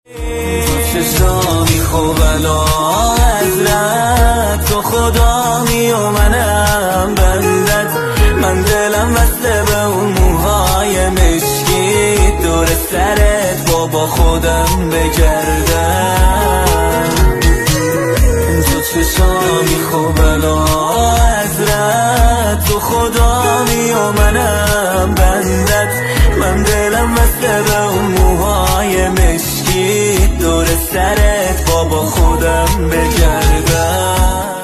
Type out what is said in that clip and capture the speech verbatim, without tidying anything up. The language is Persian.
تو چشامی خوب الا حضرت، تو خدامی و منم بندت. من دلم وصله به اون موهای مشکی، دور سرت بابا خودم بگردم. تو چشامی خوب الا حضرت، تو خدامی و منم بندت. من دلم وصله به اون موهای مشکی، دور سرت